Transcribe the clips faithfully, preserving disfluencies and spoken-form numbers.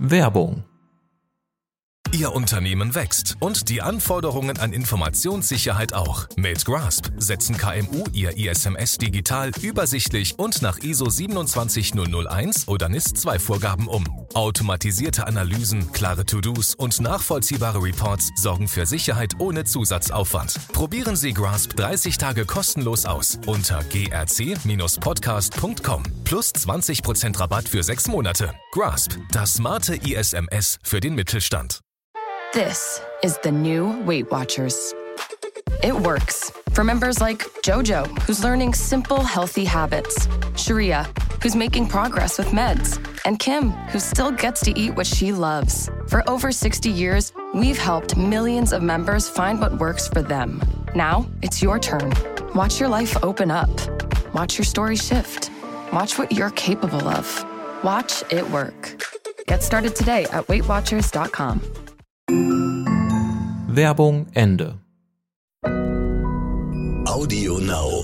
Werbung. Ihr Unternehmen wächst und die Anforderungen an Informationssicherheit auch. Mit Grasp setzen K M U ihr I S M S digital, übersichtlich und nach I S O siebenundzwanzigtausendeins oder N I S zwei Vorgaben um. Automatisierte Analysen, klare To-Dos und nachvollziehbare Reports sorgen für Sicherheit ohne Zusatzaufwand. Probieren Sie Grasp dreißig Tage kostenlos aus unter g r c Bindestrich podcast punkt com plus zwanzig Prozent Rabatt für sechs Monate. Grasp, das smarte I S M S für den Mittelstand. This is the new Weight Watchers. It works for members like Jojo, who's learning simple, healthy habits, Sharia, who's making progress with meds, and Kim, who still gets to eat what she loves. For over sixty years, we've helped millions of members find what works for them. Now, it's your turn. Watch your life open up. Watch your story shift. Watch what you're capable of. Watch it work. Get started today at weight watchers dot com. Werbung Ende. Audio Now.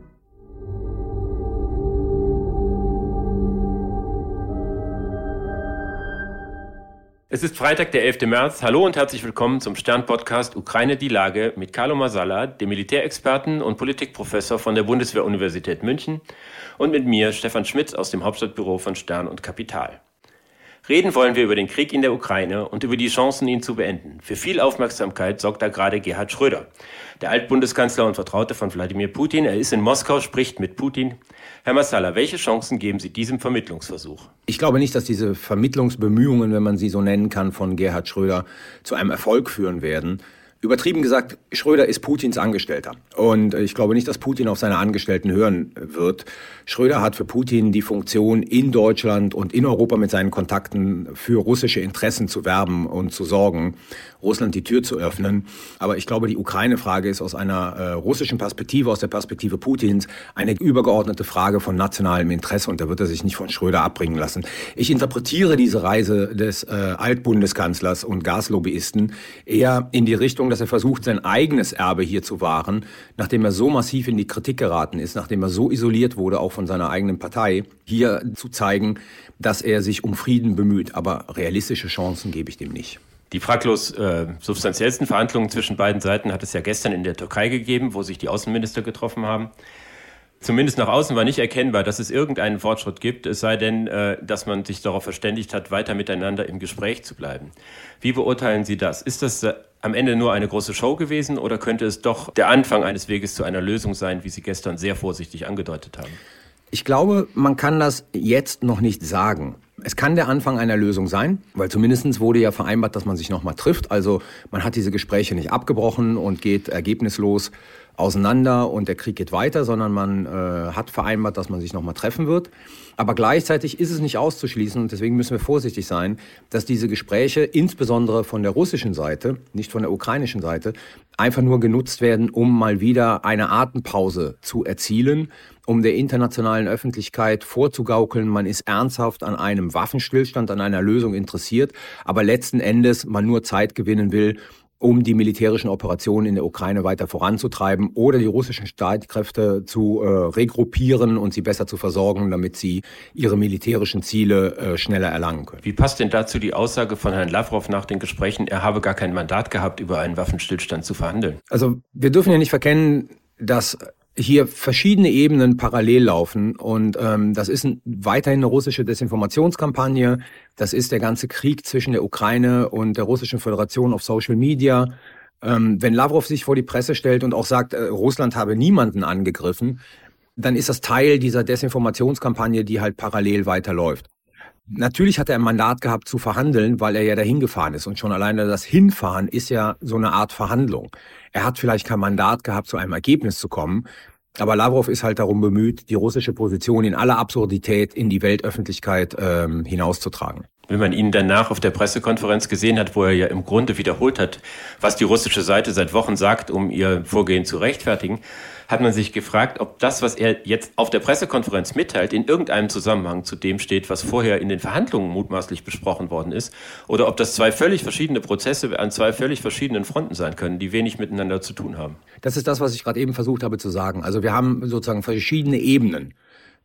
Es ist Freitag, der elfter März. Hallo und herzlich willkommen zum Stern-Podcast Ukraine die Lage mit Carlo Masala, dem Militärexperten und Politikprofessor von der Bundeswehr-Universität München, und mit mir, Stefan Schmitz, aus dem Hauptstadtbüro von Stern und Kapital. Reden wollen wir über den Krieg in der Ukraine und über die Chancen, ihn zu beenden. Für viel Aufmerksamkeit sorgt da gerade Gerhard Schröder, der Altbundeskanzler und Vertraute von Wladimir Putin. Er ist in Moskau, spricht mit Putin. Herr Masala, welche Chancen geben Sie diesem Vermittlungsversuch? Ich glaube nicht, dass diese Vermittlungsbemühungen, wenn man sie so nennen kann, von Gerhard Schröder zu einem Erfolg führen werden. Übertrieben gesagt, Schröder ist Putins Angestellter. Und ich glaube nicht, dass Putin auf seine Angestellten hören wird. Schröder hat für Putin die Funktion, in Deutschland und in Europa mit seinen Kontakten für russische Interessen zu werben und zu sorgen, Russland die Tür zu öffnen. Aber ich glaube, die Ukraine-Frage ist aus einer äh, russischen Perspektive, aus der Perspektive Putins, eine übergeordnete Frage von nationalem Interesse. Und da wird er sich nicht von Schröder abbringen lassen. Ich interpretiere diese Reise des äh, Altbundeskanzlers und Gaslobbyisten eher in die Richtung, dass er versucht, sein eigenes Erbe hier zu wahren, nachdem er so massiv in die Kritik geraten ist, nachdem er so isoliert wurde, auch von seiner eigenen Partei, hier zu zeigen, dass er sich um Frieden bemüht. Aber realistische Chancen gebe ich dem nicht. Die fraglos äh, substanziellsten Verhandlungen zwischen beiden Seiten hat es ja gestern in der Türkei gegeben, wo sich die Außenminister getroffen haben. Zumindest nach außen war nicht erkennbar, dass es irgendeinen Fortschritt gibt, es sei denn, äh, dass man sich darauf verständigt hat, weiter miteinander im Gespräch zu bleiben. Wie beurteilen Sie das? Ist das äh, am Ende nur eine große Show gewesen oder könnte es doch der Anfang eines Weges zu einer Lösung sein, wie Sie gestern sehr vorsichtig angedeutet haben? Ich glaube, man kann das jetzt noch nicht sagen. Es kann der Anfang einer Lösung sein, weil zumindest wurde ja vereinbart, dass man sich nochmal trifft. Also man hat diese Gespräche nicht abgebrochen und geht ergebnislos auseinander und der Krieg geht weiter, sondern man äh, hat vereinbart, dass man sich nochmal treffen wird. Aber gleichzeitig ist es nicht auszuschließen und deswegen müssen wir vorsichtig sein, dass diese Gespräche insbesondere von der russischen Seite, nicht von der ukrainischen Seite, einfach nur genutzt werden, um mal wieder eine Atempause zu erzielen, um der internationalen Öffentlichkeit vorzugaukeln, man ist ernsthaft an einem Waffenstillstand, an einer Lösung interessiert, aber letzten Endes man nur Zeit gewinnen will, um die militärischen Operationen in der Ukraine weiter voranzutreiben oder die russischen Streitkräfte zu äh, regruppieren und sie besser zu versorgen, damit sie ihre militärischen Ziele äh, schneller erlangen können. Wie passt denn dazu die Aussage von Herrn Lavrov nach den Gesprächen, er habe gar kein Mandat gehabt, über einen Waffenstillstand zu verhandeln? Also wir dürfen ja nicht verkennen, dass hier verschiedene Ebenen parallel laufen und ähm, das ist ein, weiterhin eine russische Desinformationskampagne. Das ist der ganze Krieg zwischen der Ukraine und der Russischen Föderation auf Social Media. Ähm, wenn Lavrov sich vor die Presse stellt und auch sagt, äh, Russland habe niemanden angegriffen, dann ist das Teil dieser Desinformationskampagne, die halt parallel weiterläuft. Natürlich hat er ein Mandat gehabt zu verhandeln, weil er ja dahin gefahren ist. Und schon alleine das Hinfahren ist ja so eine Art Verhandlung. Er hat vielleicht kein Mandat gehabt, zu einem Ergebnis zu kommen. Aber Lavrov ist halt darum bemüht, die russische Position in aller Absurdität in die Weltöffentlichkeit ähm, hinauszutragen. Wenn man ihn danach auf der Pressekonferenz gesehen hat, wo er ja im Grunde wiederholt hat, was die russische Seite seit Wochen sagt, um ihr Vorgehen zu rechtfertigen, hat man sich gefragt, ob das, was er jetzt auf der Pressekonferenz mitteilt, in irgendeinem Zusammenhang zu dem steht, was vorher in den Verhandlungen mutmaßlich besprochen worden ist, oder ob das zwei völlig verschiedene Prozesse an zwei völlig verschiedenen Fronten sein können, die wenig miteinander zu tun haben. Das ist das, was ich gerade eben versucht habe zu sagen. Also wir haben sozusagen verschiedene Ebenen.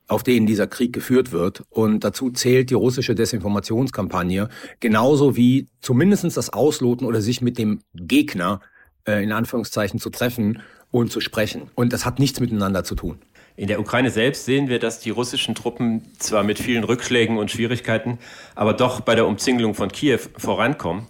auf denen dieser Krieg geführt wird. Und dazu zählt die russische Desinformationskampagne, genauso wie zumindest das Ausloten oder sich mit dem Gegner äh, in Anführungszeichen zu treffen und zu sprechen. Und das hat nichts miteinander zu tun. In der Ukraine selbst sehen wir, dass die russischen Truppen zwar mit vielen Rückschlägen und Schwierigkeiten, aber doch bei der Umzingelung von Kiew vorankommen.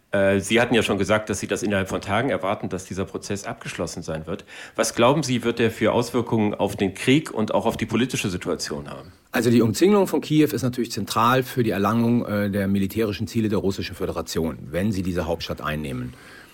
Sie hatten ja schon gesagt, dass Sie das innerhalb von Tagen erwarten, dass dieser Prozess abgeschlossen sein wird. Was glauben Sie, wird der für Auswirkungen auf den Krieg und auch auf die politische Situation haben? Also die Umzingelung von Kiew ist natürlich zentral für die Erlangung äh, der militärischen Ziele der Russischen Föderation, wenn sie diese Hauptstadt einnehmen.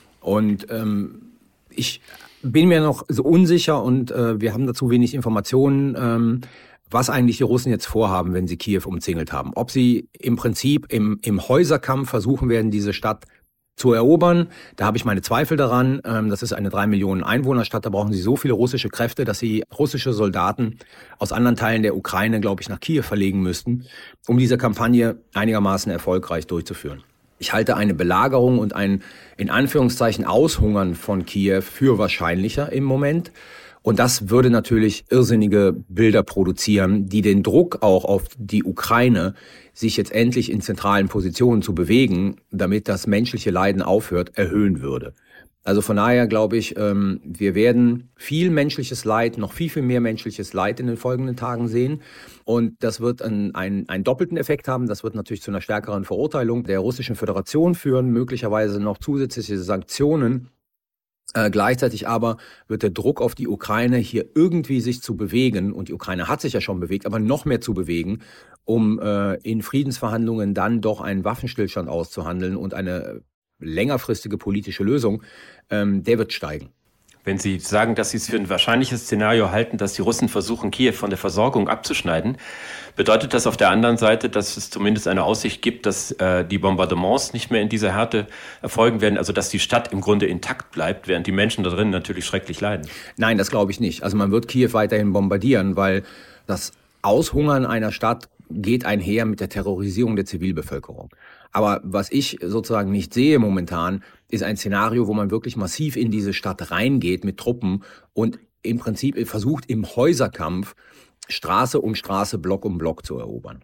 Und ähm, ich bin mir noch so unsicher und äh, wir haben dazu wenig Informationen, ähm, was eigentlich die Russen jetzt vorhaben, wenn sie Kiew umzingelt haben. Ob sie im Prinzip im, im Häuserkampf versuchen werden, diese Stadt zu erobern, da habe ich meine Zweifel daran. Ähm, das ist eine drei Millionen Einwohnerstadt, da brauchen sie so viele russische Kräfte, dass sie russische Soldaten aus anderen Teilen der Ukraine, glaube ich, nach Kiew verlegen müssten, um diese Kampagne einigermaßen erfolgreich durchzuführen. Ich halte eine Belagerung und ein, in Anführungszeichen, Aushungern von Kiew für wahrscheinlicher im Moment. Und das würde natürlich irrsinnige Bilder produzieren, die den Druck auch auf die Ukraine, sich jetzt endlich in zentralen Positionen zu bewegen, damit das menschliche Leiden aufhört, erhöhen würde. Also von daher glaube ich, wir werden viel menschliches Leid, noch viel, viel mehr menschliches Leid in den folgenden Tagen sehen. Und das wird einen, einen, einen doppelten Effekt haben. Das wird natürlich zu einer stärkeren Verurteilung der Russischen Föderation führen, möglicherweise noch zusätzliche Sanktionen. Äh, gleichzeitig aber wird der Druck auf die Ukraine, hier irgendwie sich zu bewegen, und die Ukraine hat sich ja schon bewegt, aber noch mehr zu bewegen, um äh, in Friedensverhandlungen dann doch einen Waffenstillstand auszuhandeln und eine längerfristige politische Lösung, ähm, der wird steigen. Wenn Sie sagen, dass Sie es für ein wahrscheinliches Szenario halten, dass die Russen versuchen, Kiew von der Versorgung abzuschneiden, bedeutet das auf der anderen Seite, dass es zumindest eine Aussicht gibt, dass äh, die Bombardements nicht mehr in dieser Härte erfolgen werden, also dass die Stadt im Grunde intakt bleibt, während die Menschen da drin natürlich schrecklich leiden? Nein, das glaube ich nicht. Also man wird Kiew weiterhin bombardieren, weil das Aushungern einer Stadt geht einher mit der Terrorisierung der Zivilbevölkerung. Aber was ich sozusagen nicht sehe momentan, ist ein Szenario, wo man wirklich massiv in diese Stadt reingeht mit Truppen und im Prinzip versucht, im Häuserkampf Straße um Straße, Block um Block zu erobern.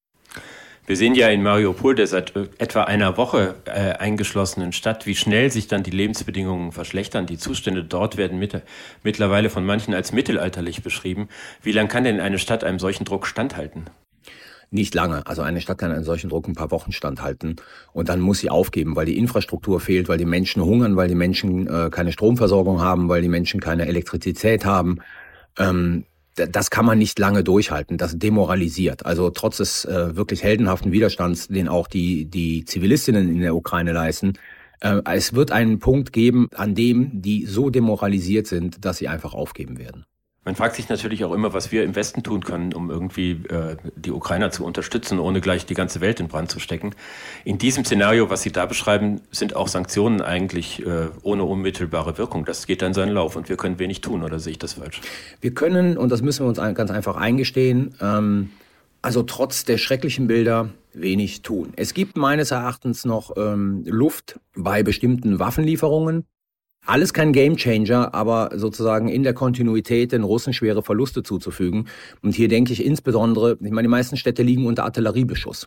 Wir sehen ja in Mariupol, der seit etwa einer Woche äh, eingeschlossenen Stadt, wie schnell sich dann die Lebensbedingungen verschlechtern. Die Zustände dort werden mit, mittlerweile von manchen als mittelalterlich beschrieben. Wie lange kann denn eine Stadt einem solchen Druck standhalten? Nicht lange. Also eine Stadt kann einen solchen Druck ein paar Wochen standhalten und dann muss sie aufgeben, weil die Infrastruktur fehlt, weil die Menschen hungern, weil die Menschen äh, keine Stromversorgung haben, weil die Menschen keine Elektrizität haben. Ähm, das kann man nicht lange durchhalten. Das demoralisiert. Also trotz des äh, wirklich heldenhaften Widerstands, den auch die, die Zivilistinnen in der Ukraine leisten, äh, es wird einen Punkt geben, an dem die so demoralisiert sind, dass sie einfach aufgeben werden. Man fragt sich natürlich auch immer, was wir im Westen tun können, um irgendwie äh, die Ukrainer zu unterstützen, ohne gleich die ganze Welt in Brand zu stecken. In diesem Szenario, was Sie da beschreiben, sind auch Sanktionen eigentlich äh, ohne unmittelbare Wirkung. Das geht dann seinen Lauf und wir können wenig tun, oder sehe ich das falsch? Wir können, und das müssen wir uns ganz einfach eingestehen, ähm, also trotz der schrecklichen Bilder wenig tun. Es gibt meines Erachtens noch ähm, Luft bei bestimmten Waffenlieferungen. Alles kein Gamechanger, aber sozusagen in der Kontinuität den Russen schwere Verluste zuzufügen. Und hier denke ich insbesondere, ich meine, die meisten Städte liegen unter Artilleriebeschuss.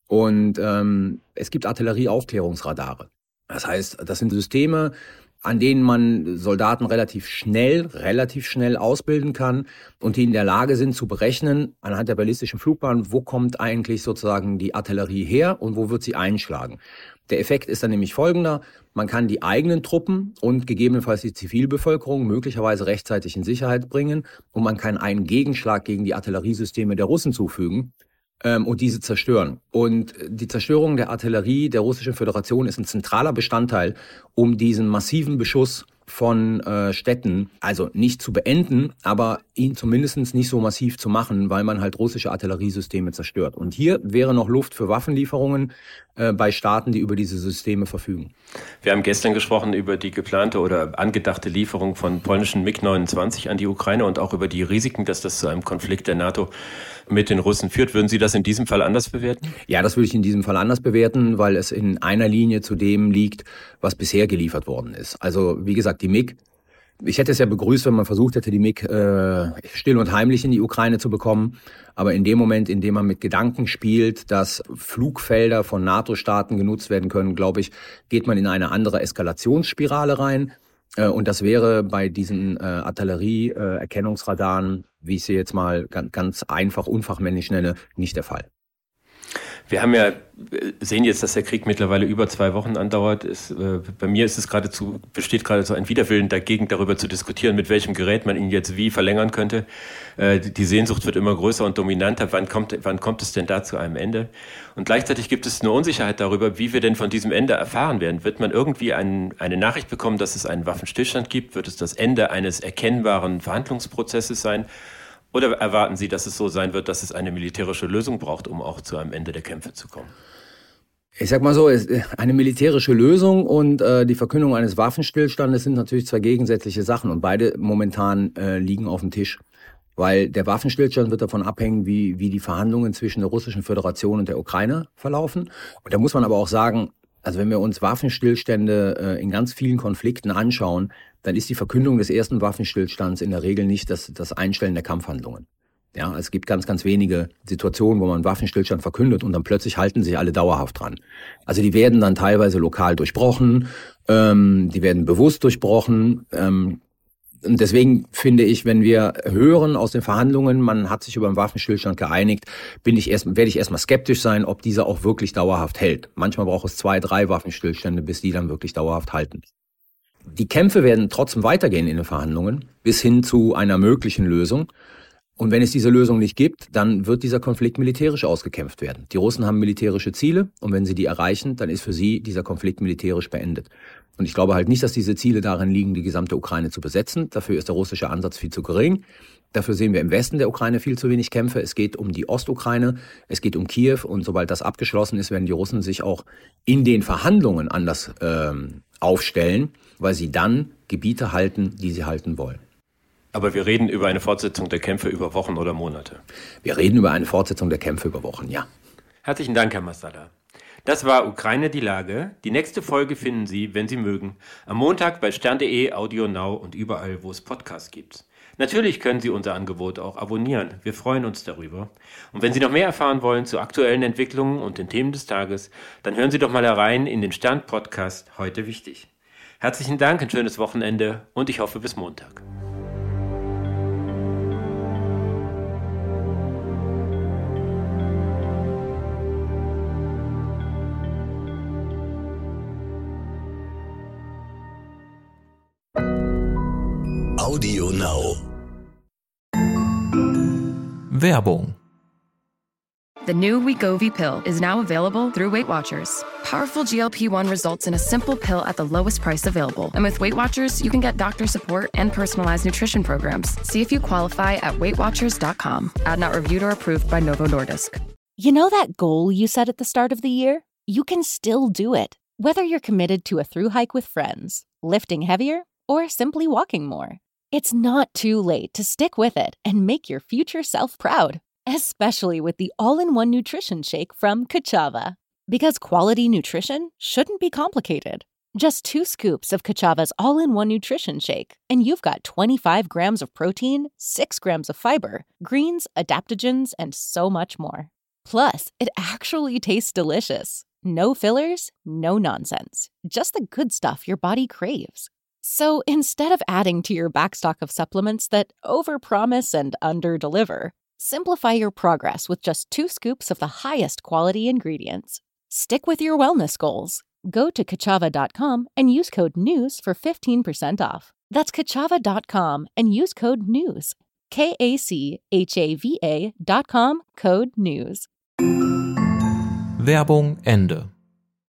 Und ähm, es gibt Artillerieaufklärungsradare. Das heißt, das sind Systeme, an denen man Soldaten relativ schnell, relativ schnell ausbilden kann und die in der Lage sind zu berechnen, anhand der ballistischen Flugbahn, wo kommt eigentlich sozusagen die Artillerie her und wo wird sie einschlagen. Der Effekt ist dann nämlich folgender: Man kann die eigenen Truppen und gegebenenfalls die Zivilbevölkerung möglicherweise rechtzeitig in Sicherheit bringen und man kann einen Gegenschlag gegen die Artilleriesysteme der Russen zufügen ähm, und diese zerstören. Und die Zerstörung der Artillerie der Russischen Föderation ist ein zentraler Bestandteil, um diesen massiven Beschuss von äh, Städten, also nicht zu beenden, aber ihn zumindest nicht so massiv zu machen, weil man halt russische Artilleriesysteme zerstört. Und hier wäre noch Luft für Waffenlieferungen äh, bei Staaten, die über diese Systeme verfügen. Wir haben gestern gesprochen über die geplante oder angedachte Lieferung von polnischen MiG neunundzwanzig an die Ukraine und auch über die Risiken, dass das zu einem Konflikt der NATO mit den Russen führt. Würden Sie das in diesem Fall anders bewerten? Ja, das würde ich in diesem Fall anders bewerten, weil es in einer Linie zu dem liegt, was bisher geliefert worden ist. Also wie gesagt, die MiG Ich hätte es ja begrüßt, wenn man versucht hätte, die M I G äh, still und heimlich in die Ukraine zu bekommen. Aber in dem Moment, in dem man mit Gedanken spielt, dass Flugfelder von NATO-Staaten genutzt werden können, glaube ich, geht man in eine andere Eskalationsspirale rein. Äh, und das wäre bei diesen äh, Artillerie-Erkennungsradaren, wie ich sie jetzt mal ganz, ganz einfach unfachmännisch nenne, nicht der Fall. Wir haben ja, sehen jetzt, dass der Krieg mittlerweile über zwei Wochen andauert. Es, äh, bei mir ist es geradezu, besteht geradezu ein Widerwillen dagegen, darüber zu diskutieren, mit welchem Gerät man ihn jetzt wie verlängern könnte. Äh, die Sehnsucht wird immer größer und dominanter. Wann kommt, wann kommt es denn da zu einem Ende? Und gleichzeitig gibt es eine Unsicherheit darüber, wie wir denn von diesem Ende erfahren werden. Wird man irgendwie ein, eine Nachricht bekommen, dass es einen Waffenstillstand gibt? Wird es das Ende eines erkennbaren Verhandlungsprozesses sein? Oder erwarten Sie, dass es so sein wird, dass es eine militärische Lösung braucht, um auch zu einem Ende der Kämpfe zu kommen? Ich sag mal so, eine militärische Lösung und äh, die Verkündung eines Waffenstillstandes sind natürlich zwei gegensätzliche Sachen und beide momentan äh, liegen auf dem Tisch. Weil der Waffenstillstand wird davon abhängen, wie, wie die Verhandlungen zwischen der Russischen Föderation und der Ukraine verlaufen. Und da muss man aber auch sagen, also wenn wir uns Waffenstillstände äh, in ganz vielen Konflikten anschauen, dann ist die Verkündung des ersten Waffenstillstands in der Regel nicht das, das Einstellen der Kampfhandlungen. Ja, es gibt ganz, ganz wenige Situationen, wo man Waffenstillstand verkündet und dann plötzlich halten sich alle dauerhaft dran. Also die werden dann teilweise lokal durchbrochen, ähm, die werden bewusst durchbrochen. Ähm, und deswegen finde ich, wenn wir hören aus den Verhandlungen, man hat sich über einen Waffenstillstand geeinigt, bin ich erst, werde ich erstmal skeptisch sein, ob dieser auch wirklich dauerhaft hält. Manchmal braucht es zwei, drei Waffenstillstände, bis die dann wirklich dauerhaft halten. Die Kämpfe werden trotzdem weitergehen in den Verhandlungen, bis hin zu einer möglichen Lösung. Und wenn es diese Lösung nicht gibt, dann wird dieser Konflikt militärisch ausgekämpft werden. Die Russen haben militärische Ziele und wenn sie die erreichen, dann ist für sie dieser Konflikt militärisch beendet. Und ich glaube halt nicht, dass diese Ziele darin liegen, die gesamte Ukraine zu besetzen. Dafür ist der russische Ansatz viel zu gering. Dafür sehen wir im Westen der Ukraine viel zu wenig Kämpfe. Es geht um die Ostukraine, es geht um Kiew und sobald das abgeschlossen ist, werden die Russen sich auch in den Verhandlungen anders ähm, aufstellen, weil sie dann Gebiete halten, die sie halten wollen. Aber wir reden über eine Fortsetzung der Kämpfe über Wochen oder Monate. Wir reden über eine Fortsetzung der Kämpfe über Wochen, ja. Herzlichen Dank, Herr Massala. Das war Ukraine die Lage. Die nächste Folge finden Sie, wenn Sie mögen, am Montag bei stern punkt de, Audio Now und überall, wo es Podcasts gibt. Natürlich können Sie unser Angebot auch abonnieren. Wir freuen uns darüber. Und wenn Sie noch mehr erfahren wollen zu aktuellen Entwicklungen und den Themen des Tages, dann hören Sie doch mal herein in den Stern-Podcast Heute Wichtig. Herzlichen Dank, ein schönes Wochenende und ich hoffe bis Montag. Audio Now. Werbung. The new Wegovy pill is now available through Weight Watchers. Powerful G L P one results in a simple pill at the lowest price available. And with Weight Watchers, you can get doctor support and personalized nutrition programs. See if you qualify at weight watchers dot com. Ad not reviewed or approved by Novo Nordisk. You know that goal you set at the start of the year? You can still do it. Whether you're committed to a thru hike with friends, lifting heavier, or simply walking more. It's not too late to stick with it and make your future self proud, especially with the all-in-one nutrition shake from Kachava. Because quality nutrition shouldn't be complicated. Just two scoops of Kachava's all-in-one nutrition shake, and you've got twenty-five grams of protein, six grams of fiber, greens, adaptogens, and so much more. Plus, it actually tastes delicious. No fillers, no nonsense. Just the good stuff your body craves. So instead of adding to your backstock of supplements that overpromise and underdeliver, simplify your progress with just two scoops of the highest quality ingredients. Stick with your wellness goals. Go to kachava dot com and use code NEWS for fifteen percent off. That's kachava dot com and use code NEWS. K A C H A V A dot com, code NEWS. Werbung Ende.